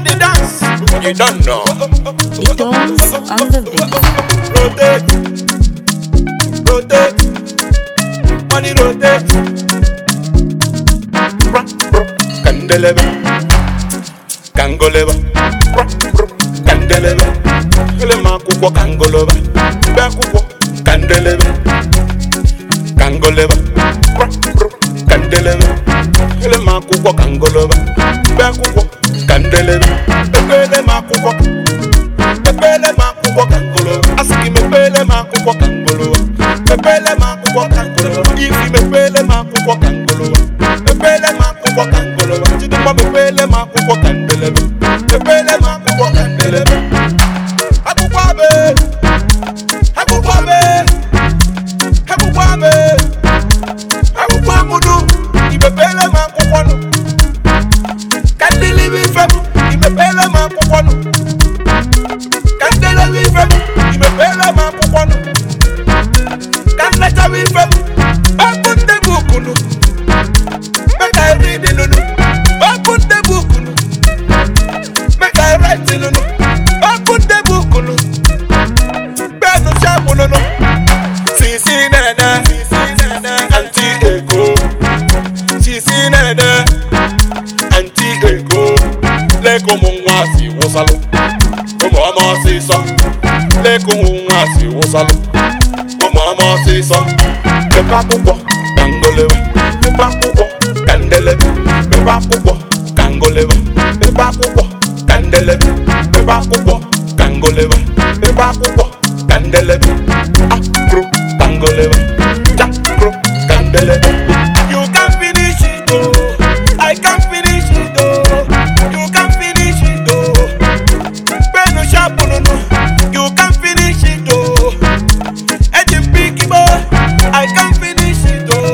the dance. You don't know. The tones on the beat. Rotate, rotate, money rotate. Candeleva, Cangoleva, Candeleva, Elemacuco Cangoleva, Bacuco, Candeleva, Cangoleva, Candeleva, Elemacuco Cangoleva, Bacuco, Candeleva, Elemacuco, Elemacuco Cangoleva, Aski me pele macuco Cangoleva, Pele macuco Cangoleva, Ifi me pele macuco Cangoleva, Pele macuco Cangoleva, Chidima me pele macuco Candeleva, Pele macuco Candeleva, Akuwabe, Akuwabe, Akuwabe, Akuwamudu, Ibe pele macuco no, Candelivi femu, Ibe pele macuco no, Candelivi femu, Ibe pele macuco no, Candelivi femu, Open the book no. Make I read it, no. Open the book, no. Make I write it, no. Open the book, no. Beno shabu, no. Sisi nene, anti-ego. Sisi nene, anti-ego. Leko mungwasi wosalo. Omo ama sisa. Leko mungwasi wosalo. Omo ama sisa. Pepa kuko, dangolewa. Pepa kuko. Candeleva, Pepa Cupo, Cangoleva, Pepa Cupo, Candeleva, Pepa Cupo, Cangoleva, Pepa Cupo, Candeleva, Acro, Cangoleva, Jacro, Candeleva. You can finish it, oh, I can finish it, oh, you can finish it, oh, Beno Shabu, no, you can finish it, oh, Ejim Biggie boy, I can finish it, oh.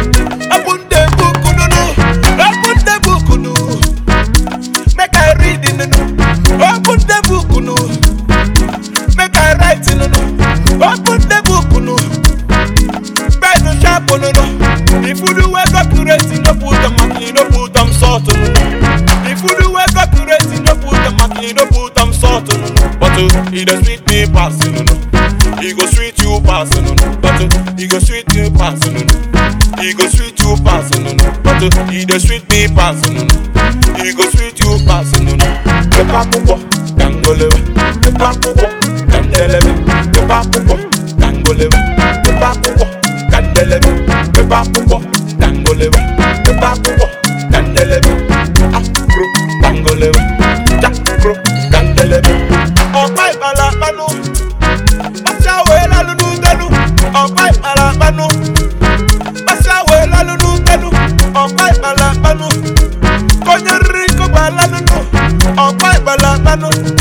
Make I read it, no. Open the book, no. Make I write it, no. Open the book, no. Bend no sharp, no. If you do work accurate, no put the money, no put them salt, no. If you do work accurate, no put the money, no put them salt, no. But he does sweet me passing, no. He go sweet you passing, no. But he go sweet you passing, no. He go sweet you passing, no. But he does sweet me passing, no. He go sweet you passing, no. Pepa Cupo, Cangoleva, Pepa Cupo, Candeleva, Pepa Cupo, Cangoleva, Pepa Cupo, Candeleva, Pepa Cupo, Cangoleva, Pepa Cupo, Candeleva, Acro, Cangoleva, Jacro, Candeleva. Oh my balapano, Pasawela Lunutelu, oh my balapano, Pasawela Lunutelu, oh my balapano. Rico balano, oh my balano.